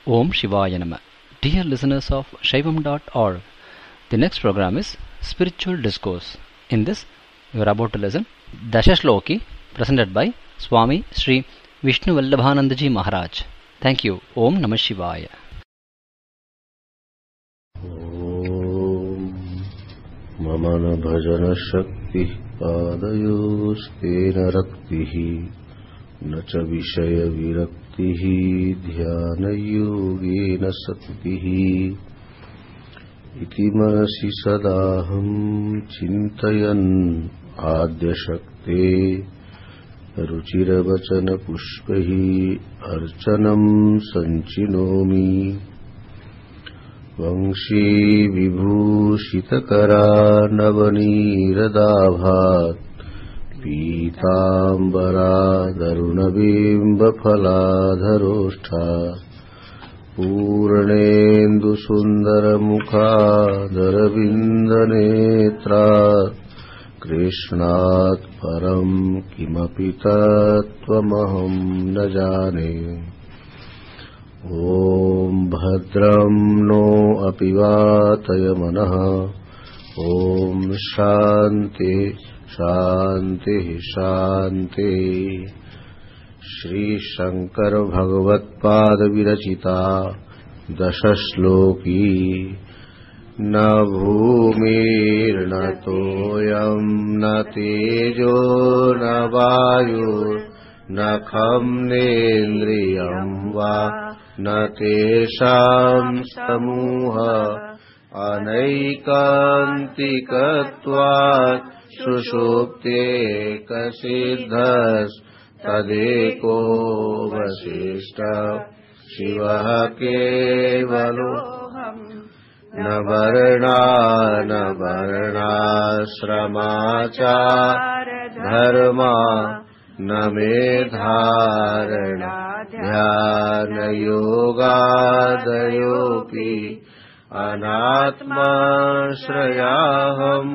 Om Shivaya Nama. Dear listeners of Shaivam.org, the next program is Spiritual Discourse. In this, you are about to listen Dashashloki, presented by Swami Sri Vishnu Vallabhanandaji Maharaj. Thank you. Om Namah Shivaya. ममन भजन शक्ति पादयोस्तेन रक्तिः न च विषय विरक्तिः ध्यान योगेन शक्तिः इति मनसि सदाहं चिन्तयन् आद्यशक्ते रुचिरवचन पुष्पैः अर्चनं संचिनोमि वंशी विभूषितकरानवनीरदाभात् पीताम्बरादरुणबिम्बफलाधरोष्ठा पूर्णेन्दुसुन्दरमुखादरविन्दनेत्रात् कृष्णात् परं किमपि तत्त्वमहं न जाने। ॐ भद्रं नो अपि वातयमनः। ॐ शान्ति शान्ति शान्ति। श्री शंकर भगवत्पाद विरचिता दशश्लोकी न भूमिर्न तोयं न तेजो न वायुर्न खं नेन्द्रियं वा न तेषां समूह अनैकान्तिकत्वात् सुषुप्तेकसिद्धस्तदेको वसिष्ठः शिवः केवलोऽहम् न वर्णा न वर्णाश्रमाचारधर्मा न मेधारणा ध्यानयोगादयोऽपि अनात्माश्रयाहम्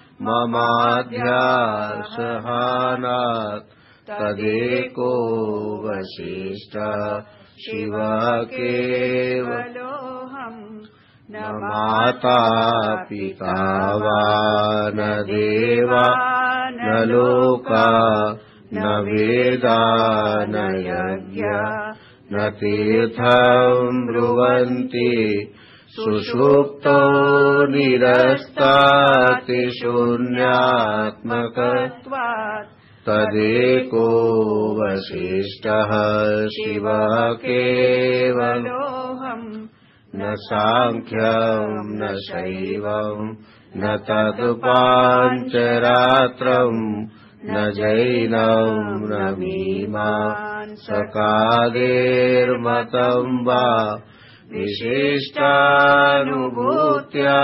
ममाध्यासहानात् तदेको वसिष्ठः शिवः केवलोऽहम् न माता पिता वा न देवा न लोका न वेदा न यज्ञा न तीर्थं ब्रुवन्ति सुषुप्तो निरस्ताति शून्यात्मकत्वात् तदेको वसिष्ठः शिवः केवलोऽहम् न सांख्यं न शैवं न तदुपाञ्चरात्रम् न जैनं न मीमांसकादेर्मतं वा विशिष्टानुभूत्या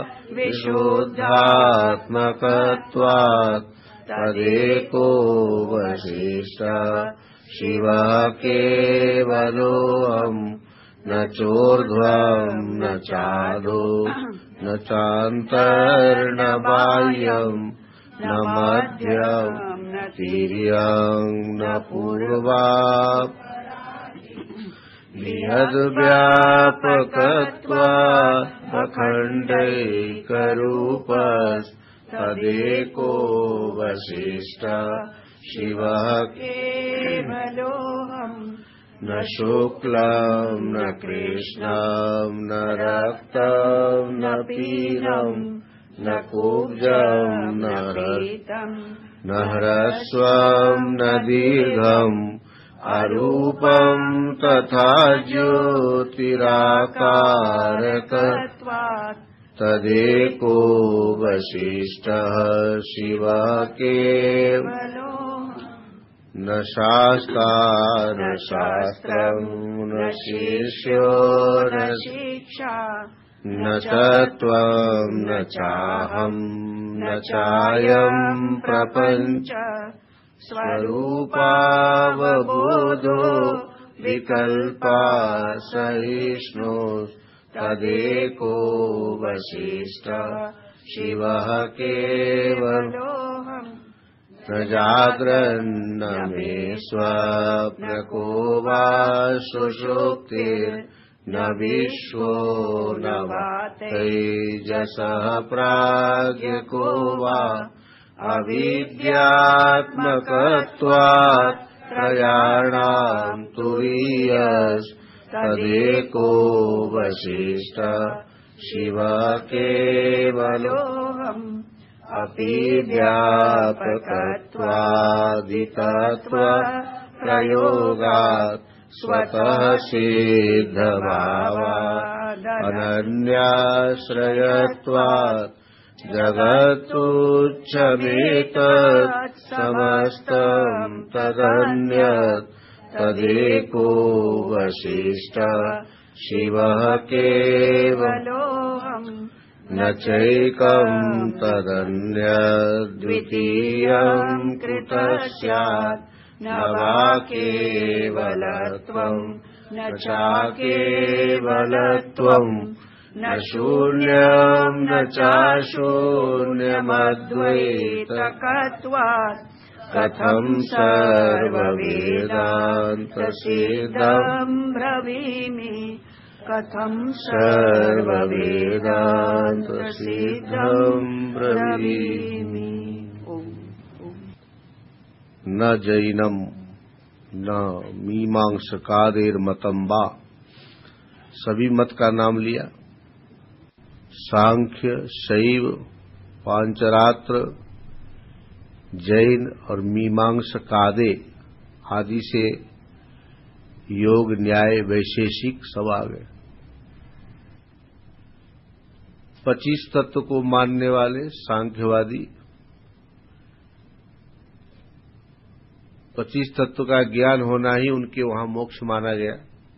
विशुद्धात्मकत्वात् तदेको वसिष्ठः शिवः केवलोऽहम् न चोर्ध्वं न चादो न चान्तर्न बाह्यं न मध्यं न तिर्यं न पूर्वात् नियद्व्यापकत्वात् अखण्डैकरूपस्तदेको वसिष्ठः शिवः केवलोऽहम् न शुक्लं न कृष्णं न रक्तं न पीतं न कुब्जं न रक्तं न ह्रस्वं न दीर्घम् अरूपं तथा ज्योतिराकारकत्वात् तदेको वसिष्ठः शिवः केवलोऽहम् न शास्ता न शास्त्रं न शिष्यो न शिक्षा न तत्त्वं न चाहं न चायं प्रपञ्च स्वरूपावबोधो विकल्पा सहिष्णु तदेको वसिष्ठः शिवः केवलोऽहम् न जाग्रन्न मे स्वप्नको वा सुषुप्तिर्न न विश्वो न वा तेजसः प्राज्ञको वा अविद्यात्मकत्वात् त्रयाणाम् तुरीयस्तदेको वसिष्ठ शिव केवलोऽहम् अपि व्यापकत्वादितत्व प्रयोगात् स्वतः सिद्धभावात् अनन्याश्रयत्वात् जगत्तुच्छमेतत् समस्तम् तदन्यत् तदेको वसिष्ठ शिवः केवलोऽहम् न चैकम् तदन्यद्वितीयम् कृतस्यात् न वा केवलत्वम् न चाकेवलत्वम् न शून्यम् न चाशून्यमद्वैतकत्वात् कथम् सर्ववेदान्तसिद्धम् ब्रवीमि कथम् सर्ववेदान्तसिद्धम् ब्रवीमि। न जैनम न मीमांसकादेर्मतं वा, सभी मत का नाम लिया। सांख्य, शैव, पांचरात्र, जैन और मीमांसकादे आदि से योग, न्याय, वैशेषिक सब आ गए। 25 तत्व को मानने वाले सांख्यवादी 25 तत्व का ज्ञान होना ही उनके वहां मोक्ष माना गया।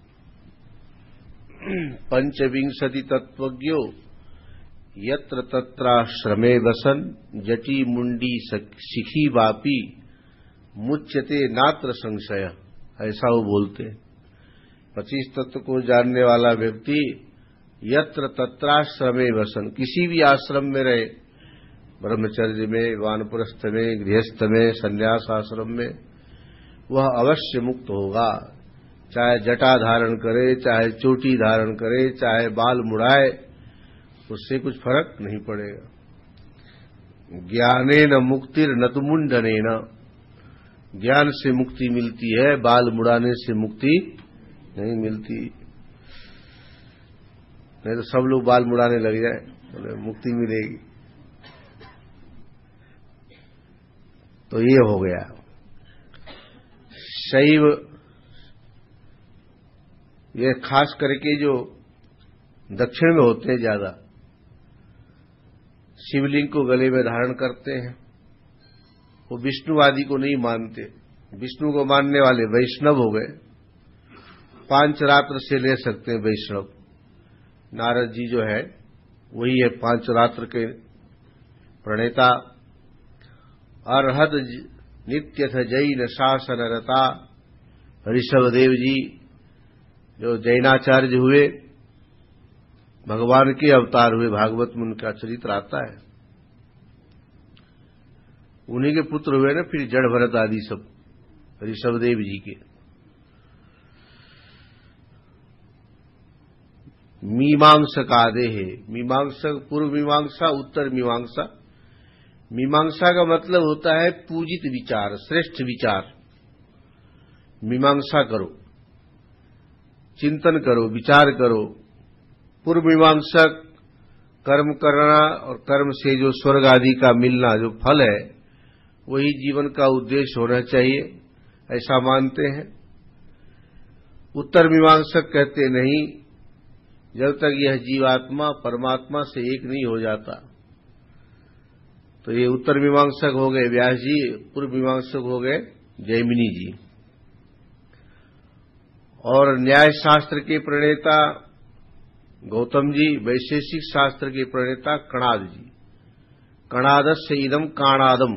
पंचविंशति तत्वज्ञो यत्र तत्राश्रमे वसन जटी मुंडी शिखी वापी मुच्यते नात्र संशय, ऐसा वो बोलते हैं। 25 तत्व को जानने वाला व्यक्ति यत्र तत्राश्रमे वसन, किसी भी आश्रम में रहे, ब्रह्मचर्य में, वानप्रस्थ में, गृहस्थ में, संन्यास आश्रम में, वह अवश्य मुक्त होगा। चाहे जटा धारण करे, चाहे चोटी धारण करे, चाहे बाल मुड़ाए, उससे कुछ फर्क नहीं पड़ेगा। ज्ञानेन मुक्तिर् न तु मुंडनेन, ज्ञान से मुक्ति मिलती है, बाल मुड़ाने से मुक्ति नहीं मिलती। नहीं तो सब लोग बाल मुड़ाने लग जाए तो मुक्ति मिलेगी। तो ये हो गया। शैव, ये खास करके जो दक्षिण में होते हैं ज्यादा, शिवलिंग को गले में धारण करते हैं, वो विष्णुवादी को नहीं मानते। विष्णु को मानने वाले वैष्णव हो गए। पांचरात्र से ले सकते हैं वैष्णव। नारद जी जो है वही है पांचरात्र के प्रणेता। अर्हद नित्यथ जैन शासन रता, ऋषभदेव जी जो जैनाचार्य हुए, भगवान के अवतार हुए, भागवत में उनका चरित्र आता है। उन्हीं के पुत्र हुए ना फिर जड़ भरत आदि सब, ऋषभदेव जी के। मीमांसकादे है, मीमांसक, पूर्व मीमांसा, उत्तर मीमांसा। मीमांसा का मतलब होता है पूजित विचार, श्रेष्ठ विचार। मीमांसा करो, चिंतन करो, विचार करो। पूर्व मीमांसक कर्म करना और कर्म से जो स्वर्ग आदि का मिलना जो फल है, वही जीवन का उद्देश्य होना चाहिए, ऐसा मानते हैं। उत्तर मीमांसक कहते नहीं, जब तक यह जीवात्मा परमात्मा से एक नहीं हो जाता। तो ये उत्तर मीमांसक हो गए व्यास जी, पूर्व मीमांसक हो गए जैमिनी जी। और न्याय शास्त्र के प्रणेता गौतम जी, वैशेषिक शास्त्र के प्रणेता कणाद जी। कणादस्य इदम काणादम,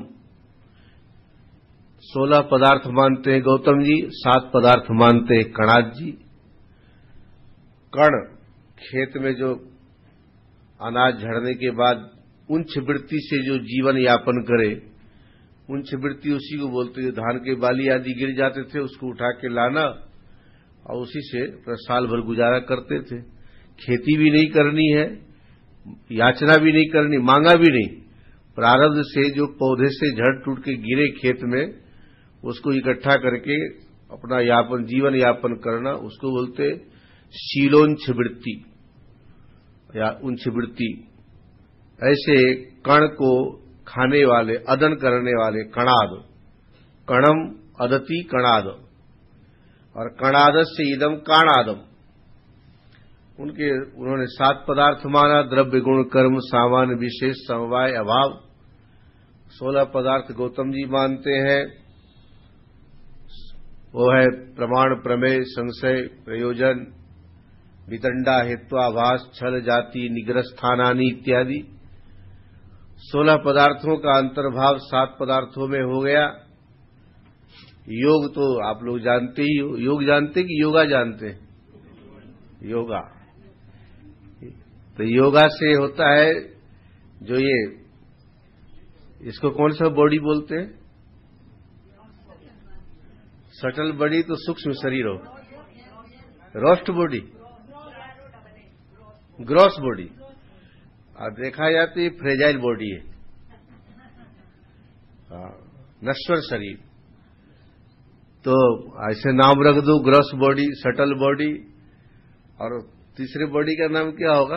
16 पदार्थ मानते हैं गौतम जी, 7 पदार्थ मानते हैं कणाद जी। कण, खेत में जो अनाज झड़ने के बाद उंच वृत्ति से जो जीवन यापन करे, उंच वृत्ति उसी को बोलते हैं। धान के बाली आदि गिर जाते थे, उसको उठा के लाना, और उसी से अपना साल भर गुजारा करते थे। खेती भी नहीं करनी है, याचना भी नहीं करनी, मांगा भी नहीं। प्रारब्ध से जो पौधे से झड़ टूट के गिरे खेत में, उसको इकट्ठा करके अपना जीवन यापन करना, उसको बोलते शीलोंछवृत्ति या उंछवृत्ति। ऐसे कण को खाने वाले, अदन करने वाले कणाद, कणम अदति कणाद, और कणाद से इदम काणादम, उन्होंने 7 पदार्थ माना। द्रव्य गुण कर्म सामान्य विशेष समवाय अभाव। 16 पदार्थ गौतम जी मानते हैं। वो है प्रमाण, प्रमेय, संशय, प्रयोजन, वितंडा, हेत्वाभास, छल, जाति, निग्रह स्थानानि इत्यादि। 16 पदार्थों का अंतर्भाव 7 पदार्थों में हो गया। योग तो आप लोग जानते ही हो। योग जानते कि योगा जानते हैं? योगा। तो योगा से होता है जो इसको कौन सा बॉडी बोलते हैं? सटल बॉडी तो सूक्ष्म शरीर हो, रोस्ट बॉडी, ग्रॉस बॉडी, और देखा जाए तो ये फ्रेजाइल बॉडी है, नश्वर शरीर। तो ऐसे नाम रख दो, ग्रॉस बॉडी, सटल बॉडी। और तीसरे बॉडी का नाम क्या होगा?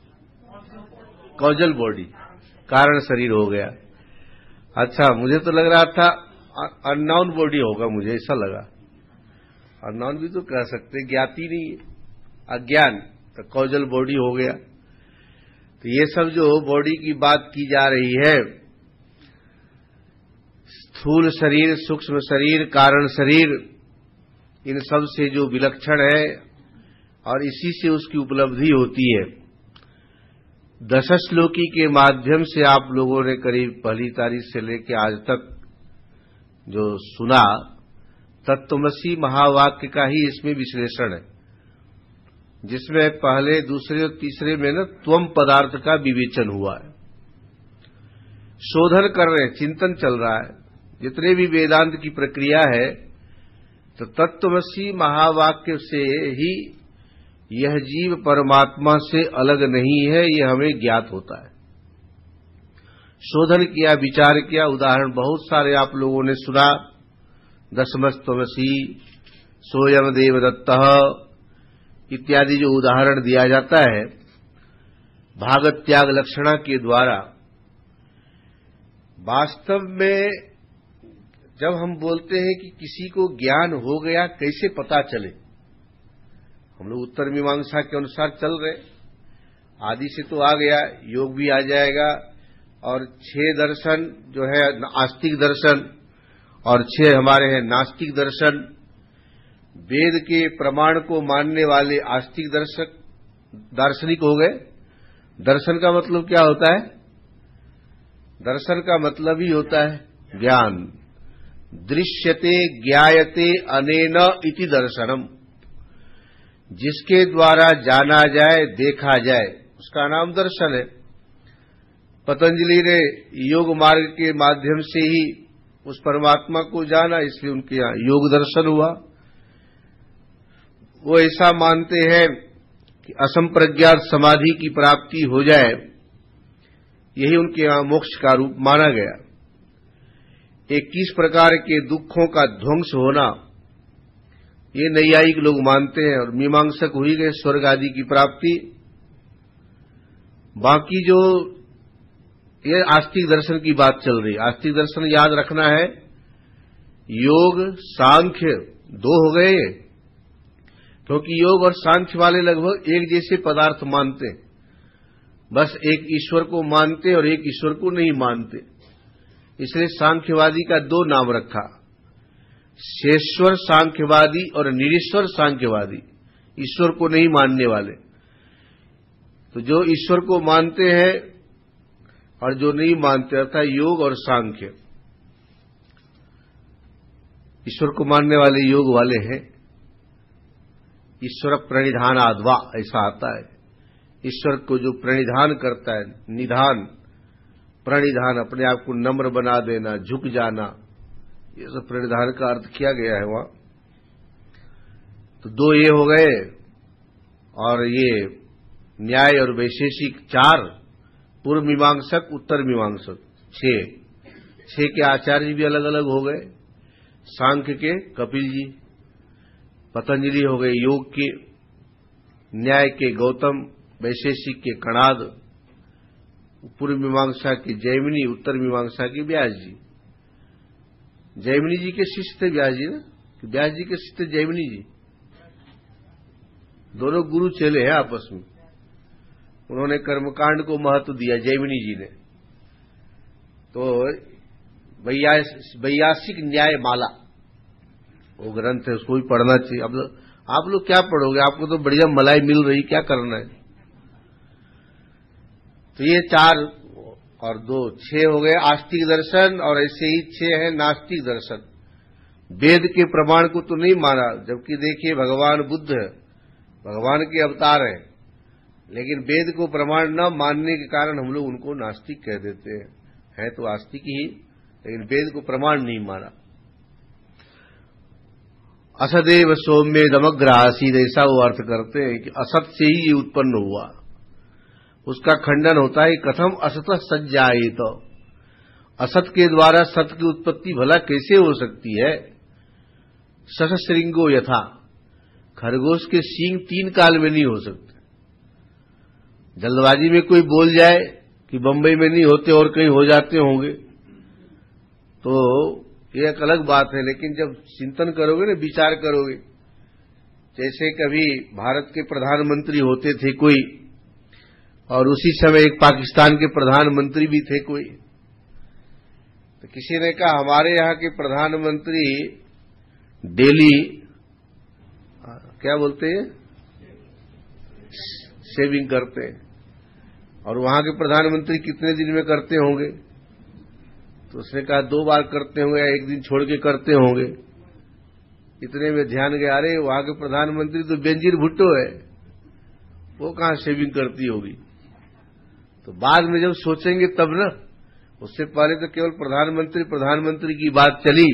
कॉजल बॉडी, कारण शरीर हो गया। अच्छा, मुझे तो लग रहा था अननोन बॉडी होगा, मुझे ऐसा लगा। अननोन भी तो कह सकते, ज्ञाति नहीं है, अज्ञान, तो कॉजल बॉडी हो गया। तो ये सब जो बॉडी की बात की जा रही है, स्थूल शरीर, सूक्ष्म शरीर, कारण शरीर, इन सब से जो विलक्षण है और इसी से उसकी उपलब्धि होती है। दशश्लोकी के माध्यम से आप लोगों ने करीब पहली तारीख से लेकर आज तक जो सुना, तत्त्वमसी महावाक्य का ही इसमें विश्लेषण है, जिसमें पहले, दूसरे और तीसरे में न त्वम पदार्थ का विवेचन हुआ है। शोधन कर रहे हैं, चिंतन चल रहा है। जितने भी वेदांत की प्रक्रिया है, तो तत्त्वमसी महावाक्य से ही यह जीव परमात्मा से अलग नहीं है, यह हमें ज्ञात होता है। शोधन किया, विचार किया, उदाहरण बहुत सारे आप लोगों ने सुना। दशमस्त्वमसी, सोयम देवदत्तः इत्यादि जो उदाहरण दिया जाता है भागत त्याग लक्षणा के द्वारा। वास्तव में जब हम बोलते हैं कि किसी को ज्ञान हो गया, कैसे पता चले? हम लोग उत्तर मीमांसा के अनुसार चल रहे। आदि से तो आ गया, योग भी आ जाएगा, और 6 दर्शन जो है आस्तिक दर्शन, और 6 हमारे हैं नास्तिक दर्शन। वेद के प्रमाण को मानने वाले आस्तिक दार्शनिक हो गए। दर्शन का मतलब क्या होता है? दर्शन का मतलब ही होता है ज्ञान। दृश्यते ज्ञायते अनेन इति दर्शनम, जिसके द्वारा जाना जाए, देखा जाए, उसका नाम दर्शन है। पतंजलि ने योग मार्ग के माध्यम से ही उस परमात्मा को जाना, इसलिए उनके यहां योग दर्शन हुआ। वो ऐसा मानते हैं कि असंप्रज्ञात समाधि की प्राप्ति हो जाए, यही उनके यहां मोक्ष का रूप माना गया। 21 प्रकार के दुखों का ध्वंस होना, ये नैयायिक लोग मानते हैं, और मीमांसक हुई गए स्वर्ग आदि की प्राप्ति। बाकी जो ये आस्तिक दर्शन की बात चल रही, आस्तिक दर्शन याद रखना है, योग सांख्य 2 हो गए, क्योंकि योग और सांख्य वाले लगभग एक जैसे पदार्थ मानते हैं, बस एक ईश्वर को मानते और एक ईश्वर को नहीं मानते। इसलिए सांख्यवादी का 2 नाम रखा, शेश्वर सांख्यवादी और निरीश्वर सांख्यवादी, ईश्वर को नहीं मानने वाले। तो जो ईश्वर को मानते हैं और जो नहीं मानते, अर्थात योग और सांख्य। ईश्वर को मानने वाले योग वाले हैं। ईश्वर प्रणिधान आद्वा, ऐसा आता है। ईश्वर को जो प्रणिधान करता है, निधान, प्रणिधान, अपने आप को नम्र बना देना, झुक जाना, ये सब प्रणिधान का अर्थ किया गया है वहां। तो 2 ये हो गए, और ये न्याय और वैशेषिक 4, पूर्व मीमांसक उत्तर मीमांसक 6 के आचार्य भी अलग अलग हो गए। सांख्य के कपिल जी, पतंजलि हो गए योग के, न्याय के गौतम, वैशेषिक के कणाद, पूर्व मीमांसा के जैमिनी, उत्तर मीमांसा के व्यास जी। जैमिनी जी के शिष्य थे व्यास जी ना, कि व्यास जी के शिष्य थे जैमिनी जी? दोनों गुरु चेले हैं आपस में। उन्होंने कर्मकांड को महत्व दिया जैमिनी जी ने। तो वैयासिक न्याय माला वो ग्रंथ है, उसको भी पढ़ना चाहिए। अब आप लोग क्या पढ़ोगे? आपको तो बढ़िया मलाई मिल रही, क्या करना है? तो ये 4 और 2 6 हो गए आस्तिक दर्शन, और ऐसे ही 6 है नास्तिक दर्शन। वेद के प्रमाण को तो नहीं माना, जबकि देखिए भगवान बुद्ध भगवान के अवतार हैं, लेकिन वेद को प्रमाण न मानने के कारण हम लोग उनको नास्तिक कह देते हैं। है तो आस्तिक ही, लेकिन वेद को प्रमाण नहीं माना। असदेव सौम्य दमग्र आसीद, ऐसा वो अर्थ करते हैं कि असत से ही ये उत्पन्न हुआ। उसका खंडन होता है कथम असत सज्जायेत, तो असत के द्वारा सत की उत्पत्ति भला कैसे हो सकती है? सशश्रृंगो यथा, खरगोश के सींग 3 काल में नहीं हो सकते। जल्दबाजी में कोई बोल जाए कि बंबई में नहीं होते और कहीं हो जाते होंगे, तो ये एक अलग बात है। लेकिन जब चिंतन करोगे ना, विचार करोगे, जैसे कभी भारत के प्रधानमंत्री होते थे कोई, और उसी समय एक पाकिस्तान के प्रधानमंत्री भी थे कोई, तो किसी ने कहा हमारे यहां के प्रधानमंत्री डेली क्या बोलते हैं, शेविंग करते हैं, और वहां के प्रधानमंत्री कितने दिन में करते होंगे? तो उसने कहा 2 बार करते होंगे, या 1 दिन छोड़ के करते होंगे। इतने में ध्यान गया, अरे वहां के प्रधानमंत्री तो बेनजीर भुट्टो है, वो कहां शेविंग करती होगी? तो बाद में जब सोचेंगे तब ना, उससे पहले तो केवल प्रधानमंत्री की बात चली।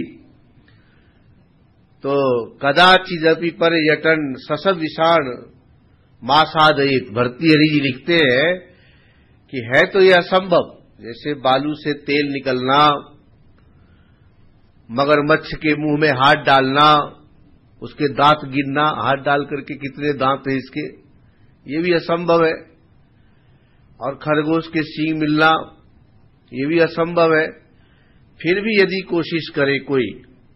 तो कदाचिदपि पर्यटन ससद विषाण मासादयित, भरती हरि जी लिखते हैं कि है तो यह असंभव, जैसे बालू से तेल निकलना, मगरमच्छ के मुंह में हाथ डालना, उसके दांत गिरना, हाथ डाल करके कितने दांत हैं इसके, ये भी असंभव है। और खरगोश के सींग मिलना, ये भी असंभव है। फिर भी यदि कोशिश करे कोई,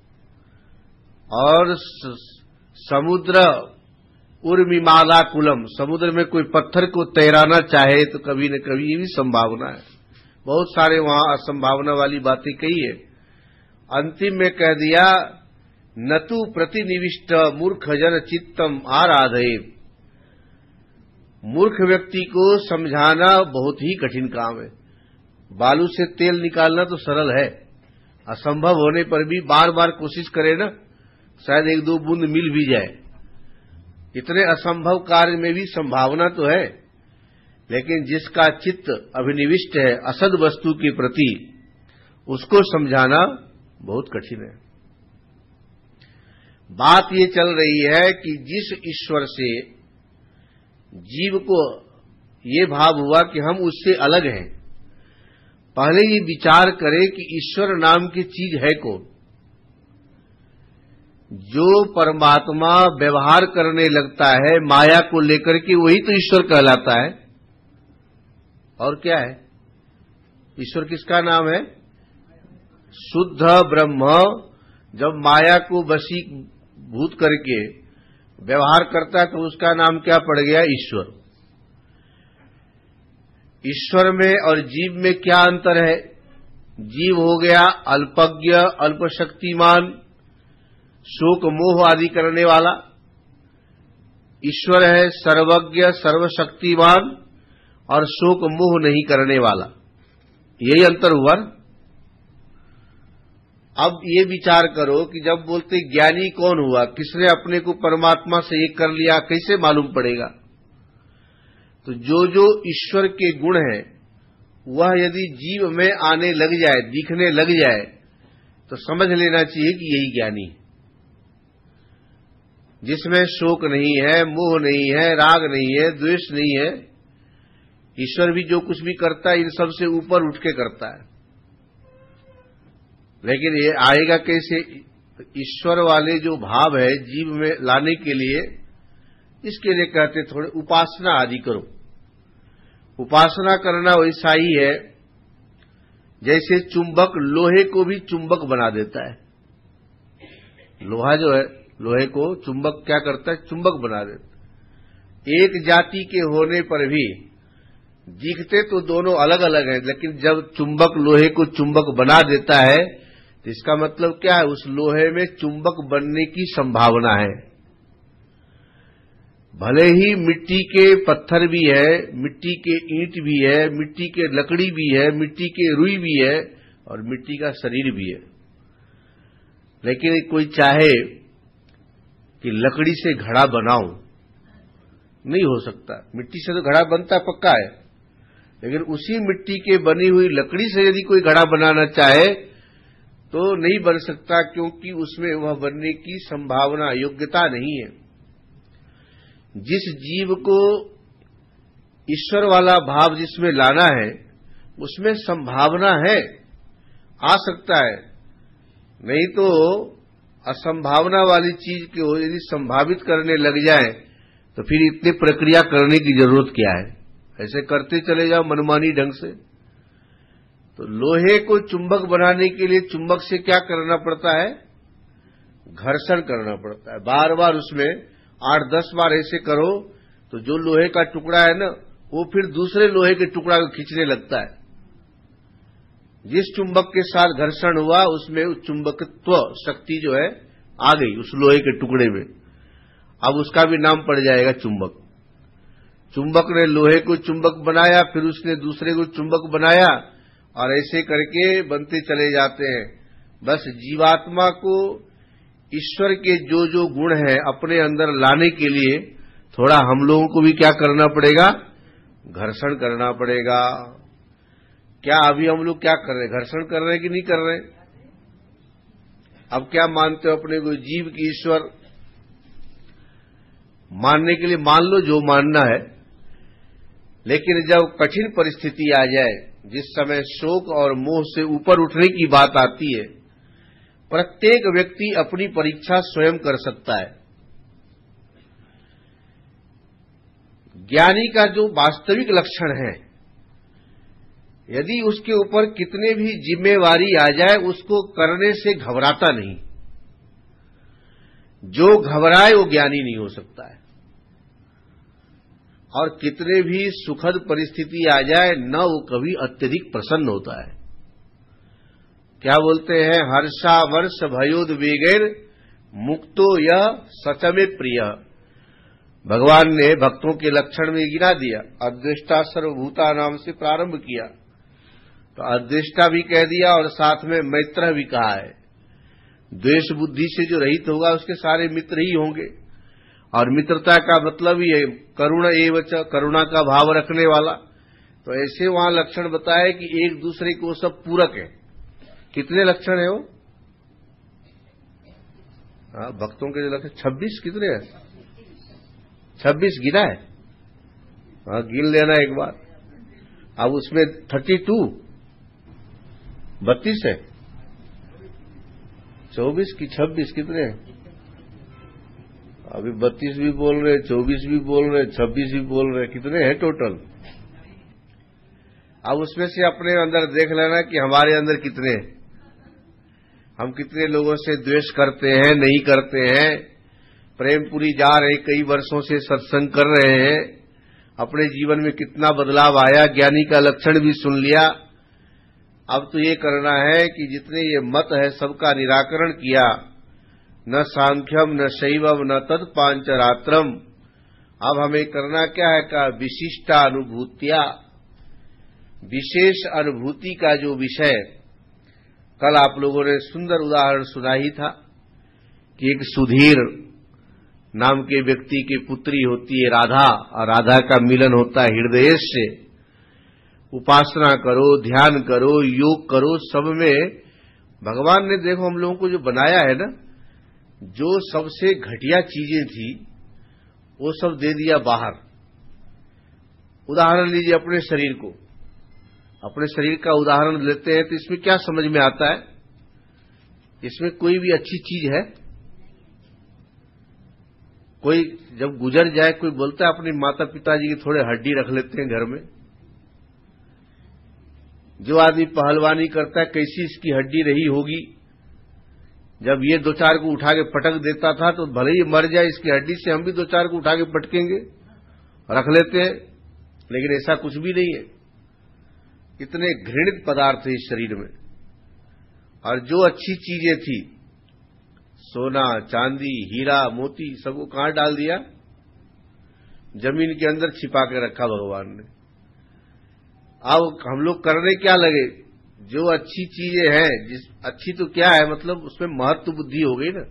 और समुद्र उर्मिमाला कुलम, समुद्र में कोई पत्थर को तैराना चाहे तो कभी न कभी ये भी संभावना है। बहुत सारे वहां असंभावना वाली बातें कही है। अंतिम में कह दिया नतु प्रतिनिविष्ट मूर्ख जन चित्तम आराधे, मूर्ख व्यक्ति को समझाना बहुत ही कठिन काम है। बालू से तेल निकालना तो सरल है, असंभव होने पर भी बार बार कोशिश करे ना, शायद 1-2 बूंद मिल भी जाए। इतने असंभव कार्य में भी संभावना तो है, लेकिन जिसका चित्त अभिनिविष्ट है असद वस्तु के प्रति, उसको समझाना बहुत कठिन है। बात ये चल रही है कि जिस ईश्वर से जीव को ये भाव हुआ कि हम उससे अलग हैं, पहले ये विचार करें कि ईश्वर नाम की चीज है कौन। जो परमात्मा व्यवहार करने लगता है माया को लेकर के, वही तो ईश्वर कहलाता है। और क्या है ईश्वर? किसका नाम है? शुद्ध ब्रह्म। जब माया को वशीभूत करके व्यवहार करता है तो उसका नाम क्या पड़ गया? ईश्वर। ईश्वर में और जीव में क्या अंतर है? जीव हो गया अल्पज्ञ, अल्पशक्तिमान, शोक मोह आदि करने वाला। ईश्वर है सर्वज्ञ, सर्वशक्तिमान और शोक मोह नहीं करने वाला। यही अंतर हुआ। अब ये विचार करो कि जब बोलते ज्ञानी कौन हुआ, किसने अपने को परमात्मा से एक कर लिया, कैसे मालूम पड़ेगा? तो जो जो ईश्वर के गुण हैं वह यदि जीव में आने लग जाए, दिखने लग जाए, तो समझ लेना चाहिए कि यही ज्ञानी है। जिसमें शोक नहीं है, मोह नहीं है, राग नहीं है, द्वेष नहीं है। ईश्वर भी जो कुछ भी करता है इन सब से ऊपर उठ के करता है। लेकिन ये आएगा कैसे? ईश्वर वाले जो भाव है जीव में लाने के लिए, इसके लिए कहते थोड़े उपासना आदि करो। उपासना करना वैसा ही है जैसे चुंबक लोहे को भी चुंबक बना देता है। लोहा जो है, लोहे को चुंबक क्या करता है? चुंबक बना देता। एक जाति के होने पर भी दिखते तो दोनों अलग अलग हैं, लेकिन जब चुंबक लोहे को चुंबक बना देता है तो इसका मतलब क्या है? उस लोहे में चुंबक बनने की संभावना है। भले ही मिट्टी के पत्थर भी है, मिट्टी के ईंट भी है, मिट्टी के लकड़ी भी है, मिट्टी के रुई भी है और मिट्टी का शरीर भी है, लेकिन कोई चाहे कि लकड़ी से घड़ा बनाऊं, नहीं हो सकता। मिट्टी से तो घड़ा बनता पक्का है, लेकिन उसी मिट्टी के बनी हुई लकड़ी से यदि कोई घड़ा बनाना चाहे तो नहीं बन सकता, क्योंकि उसमें वह बनने की संभावना, योग्यता नहीं है। जिस जीव को ईश्वर वाला भाव जिसमें लाना है उसमें संभावना है, आ सकता है। नहीं तो असंभावना वाली चीज को यदि संभावित करने लग जाए तो फिर इतनी प्रक्रिया करने की जरूरत क्या है? ऐसे करते चले जाओ मनमानी ढंग से। तो लोहे को चुंबक बनाने के लिए चुंबक से क्या करना पड़ता है? घर्षण करना पड़ता है। बार बार उसमें 8-10 बार ऐसे करो तो जो लोहे का टुकड़ा है ना, वो फिर दूसरे लोहे के टुकड़ा को खींचने लगता है। जिस चुंबक के साथ घर्षण हुआ उसमें उस चुंबकत्व शक्ति जो है आ गई उस लोहे के टुकड़े में। अब उसका भी नाम पड़ जाएगा चुंबक। चुंबक ने लोहे को चुंबक बनाया, फिर उसने दूसरे को चुंबक बनाया, और ऐसे करके बनते चले जाते हैं। बस जीवात्मा को ईश्वर के जो जो गुण हैं अपने अंदर लाने के लिए थोड़ा हम लोगों को भी क्या करना पड़ेगा? घर्षण करना पड़ेगा। क्या अभी हम लोग क्या कर रहे हैं? घर्षण कर रहे हैं कि नहीं कर रहे हैं? अब क्या मानते हो अपने को? जीव की ईश्वर मानने के लिए मान लो जो मानना है, लेकिन जब कठिन परिस्थिति आ जाए, जिस समय शोक और मोह से ऊपर उठने की बात आती है, प्रत्येक व्यक्ति अपनी परीक्षा स्वयं कर सकता है। ज्ञानी का जो वास्तविक लक्षण है, यदि उसके ऊपर कितने भी जिम्मेवारी आ जाए उसको करने से घबराता नहीं। जो घबराए वो ज्ञानी नहीं हो सकता है। और कितने भी सुखद परिस्थिति आ जाए न वो कभी अत्यधिक प्रसन्न होता है। क्या बोलते हैं? हर्षा वर्ष भयोद्वेगैर मुक्तो यह सचमे प्रिय। भगवान ने भक्तों के लक्षण में गिना दिया। अद्वेष्टा सर्वभूता नाम से प्रारंभ किया, तो अद्वेष्टा भी कह दिया और साथ में मैत्र भी कहा है। द्वेष बुद्धि से जो रहित होगा उसके सारे मित्र ही होंगे। और मित्रता का मतलब ही है करुण एवच, करुणा का भाव रखने वाला। तो ऐसे वहां लक्षण बताए कि एक दूसरे को सब पूरक है। कितने लक्षण है वो? भक्तों के जो लक्षण 26 कितने हैं? 26 गिना है। गिन लेना एक बार। अब उसमें 32 है। 24 की 26 कितने हैं? अभी 32 भी बोल रहे, 24 भी बोल रहे, 26 भी बोल रहे, कितने हैं टोटल? अब उसमें से अपने अंदर देख लेना कि हमारे अंदर कितने हैं। हम कितने लोगों से द्वेष करते हैं, नहीं करते हैं, प्रेमपुरी जा रहे, कई वर्षों से सत्संग कर रहे हैं, अपने जीवन में कितना बदलाव आया, ज्ञानी का लक्षण भी सुन लिया। अब तो ये करना है कि जितने ये मत है सबका निराकरण किया। न सांख्यम न शैवम न तद पांचरात्रम। अब हमें करना क्या है? का विशिष्टानुभूतिया, विशेष अनुभूति का जो विषय, कल आप लोगों ने सुंदर उदाहरण सुना ही था कि एक सुधीर नाम के व्यक्ति की पुत्री होती है राधा, और राधा का मिलन होता है हृदय से। उपासना करो, ध्यान करो, योग करो, सब में भगवान ने देखो हम लोगों को जो बनाया है ना, जो सबसे घटिया चीजें थी वो सब दे दिया बाहर। उदाहरण लीजिए अपने शरीर को, अपने शरीर का उदाहरण लेते हैं तो इसमें क्या समझ में आता है? इसमें कोई भी अच्छी चीज है? कोई जब गुजर जाए कोई बोलता है अपने माता पिताजी की थोड़े हड्डी रख लेते हैं घर में? जो आदमी पहलवानी करता है कैसी इसकी हड्डी रही होगी, जब ये दो चार को उठा के पटक देता था तो भले ही मर जाए इसकी हड्डी से, हम भी दो चार को उठा के पटकेंगे, रख लेते हैं। लेकिन ऐसा कुछ भी नहीं है। इतने घृणित पदार्थ है इस शरीर में। और जो अच्छी चीजें थी, सोना चांदी हीरा मोती, सबको कहां डाल दिया? जमीन के अंदर छिपा के रखा भगवान ने। अब हम लोग करने क्या लगे? जो अच्छी चीजें हैं, अच्छी तो क्या है, मतलब उसमें महत्व बुद्धि हो गई ना,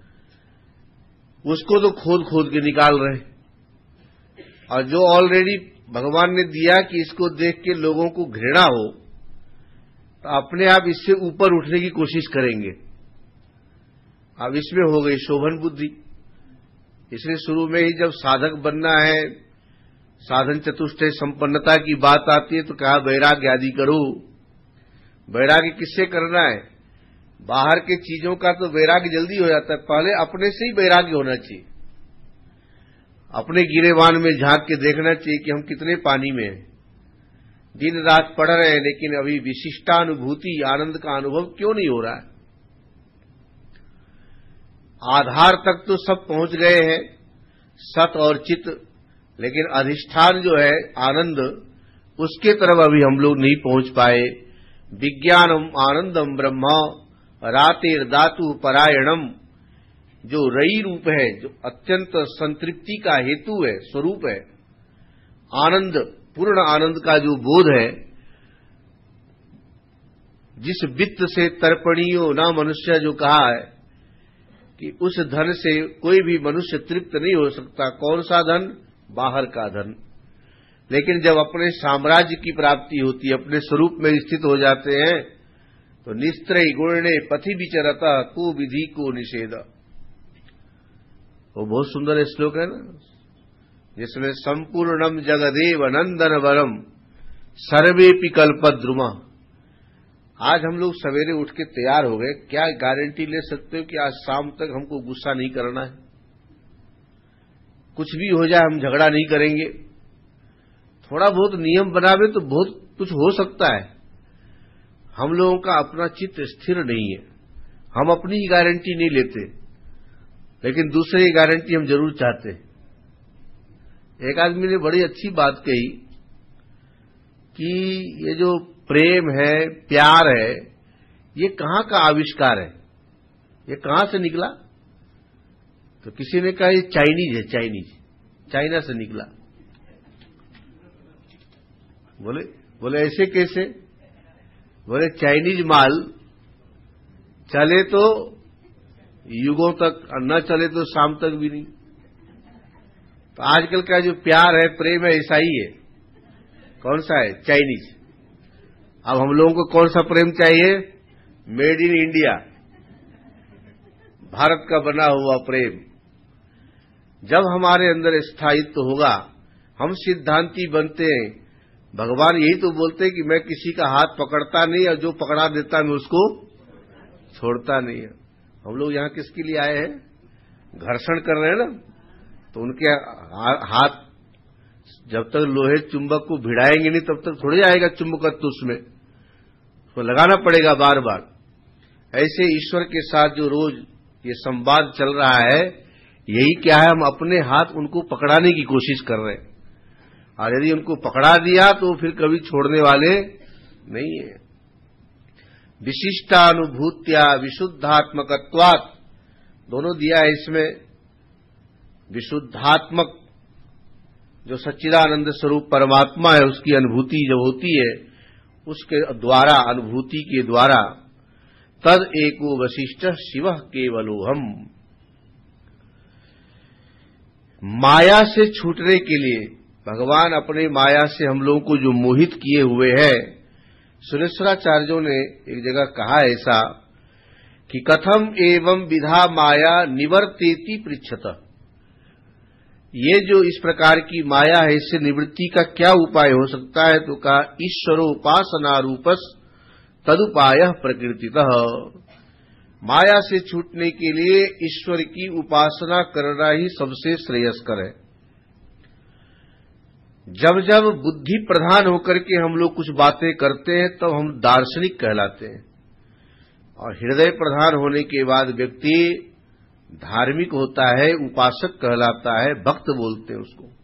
उसको तो खोद खोद के निकाल रहे। और जो ऑलरेडी भगवान ने दिया कि इसको देख के लोगों को घृणा हो, तो अपने आप इससे ऊपर उठने की कोशिश करेंगे। अब इसमें हो गई शोभन बुद्धि। इसलिए शुरू में ही जब साधक बनना है, साधन चतुष्टय संपन्नता की बात आती है तो कहा वैराग्य आदि करो। वैराग्य किससे करना है? बाहर के चीजों का तो वैराग्य जल्दी हो जाता है, पहले अपने से ही वैराग्य होना चाहिए। अपने गिरेबान में झांक के देखना चाहिए कि हम कितने पानी में हैं। दिन रात पढ़ रहे हैं लेकिन अभी विशिष्टानुभूति आनंद का अनुभव क्यों नहीं हो रहा है? आधार तक तो सब पहुंच गए हैं, सत और चित, लेकिन अधिष्ठान जो है आनंद, उसके तरफ अभी हम लोग नहीं पहुंच पाए। विज्ञानम आनंदम ब्रह्मा रातेर धातु परायणम, जो रई रूप है, जो अत्यंत संतृप्ति का हेतु है, स्वरूप है, आनंद, पूर्ण आनंद का जो बोध है, जिस वित्त से तर्पणीयो न मनुष्य, जो कहा है कि उस धन से कोई भी मनुष्य तृप्त नहीं हो सकता। कौन सा धन? बाहर का धन। लेकिन जब अपने साम्राज्य की प्राप्ति होती है, अपने स्वरूप में स्थित हो जाते हैं, तो निस्त्रय गुणे पथि विचरता को विधि को निषेध। वो बहुत सुंदर श्लोक है ना, जिसमें संपूर्णम जगदेव नंदन वरम सर्वेपि कल्पद्रुमा। आज हम लोग सवेरे उठ के तैयार हो गए, क्या गारंटी ले सकते हो कि आज शाम तक हमको गुस्सा नहीं करना है? कुछ भी हो जाए हम झगड़ा नहीं करेंगे। थोड़ा बहुत नियम बनावे तो बहुत कुछ हो सकता है। हम लोगों का अपना चित्त स्थिर नहीं है, हम अपनी ही गारंटी नहीं लेते, लेकिन दूसरे की गारंटी हम जरूर चाहते हैं। एक आदमी ने बड़ी अच्छी बात कही कि ये जो प्रेम है, प्यार है, ये कहां का आविष्कार है, ये कहां से निकला? तो किसी ने कहा ये चाइनीज है, चाइना से निकला। बोले ऐसे कैसे? बोले चाइनीज माल चले तो युगों तक और न चले तो शाम तक भी नहीं। तो आजकल का जो प्यार है, प्रेम है, ऐसा ही है। कौन सा है? चाइनीज। अब हम लोगों को कौन सा प्रेम चाहिए? मेड इन इंडिया, भारत का बना हुआ प्रेम। जब हमारे अंदर स्थायित्व होगा, हम सिद्धांती बनते हैं। भगवान यही तो बोलते हैं कि मैं किसी का हाथ पकड़ता नहीं और जो पकड़ा देता मैं उसको छोड़ता नहीं है। हम लोग यहां किसके लिए आए हैं? घर्षण कर रहे हैं ना, तो उनके हाथ जब तक लोहे चुंबक को भिड़ाएंगे नहीं तब तक थोड़ी आएगा चुंबकत्व उसमें, उसको लगाना पड़ेगा बार बार। ऐसे ईश्वर के साथ जो रोज ये संवाद चल रहा है, यही क्या है? हम अपने हाथ उनको पकड़ाने की कोशिश कर रहे हैं, और यदि उनको पकड़ा दिया तो फिर कभी छोड़ने वाले नहीं है। विशिष्टानुभूत्या विशुद्धात्मकत्वात्, दोनों दिया है इसमें। विशुद्धात्मक जो सच्चिदानंद स्वरूप परमात्मा है, उसकी अनुभूति जब होती है, उसके द्वारा, अनुभूति के द्वारा, तद एको वशिष्ठ शिव केवलोहम। माया से छूटने के लिए भगवान अपने माया से हम लोगों को जो मोहित किए हुए हैं, सुरेश्वराचार्यों ने एक जगह कहा ऐसा कि कथम एवं विधा माया निवर्तेति पृच्छत। ये जो इस प्रकार की माया है, इससे निवृत्ति का क्या उपाय हो सकता है? तो कहा ईश्वरोपासना रूपस तदुपाय प्रकृतितः। माया से छूटने के लिए ईश्वर की उपासना करना ही सबसे श्रेयस्कर है। जब जब बुद्धि प्रधान होकर के हम लोग कुछ बातें करते हैं तब हम दार्शनिक कहलाते हैं, और हृदय प्रधान होने के बाद व्यक्ति धार्मिक होता है, उपासक कहलाता है, भक्त बोलते हैं उसको।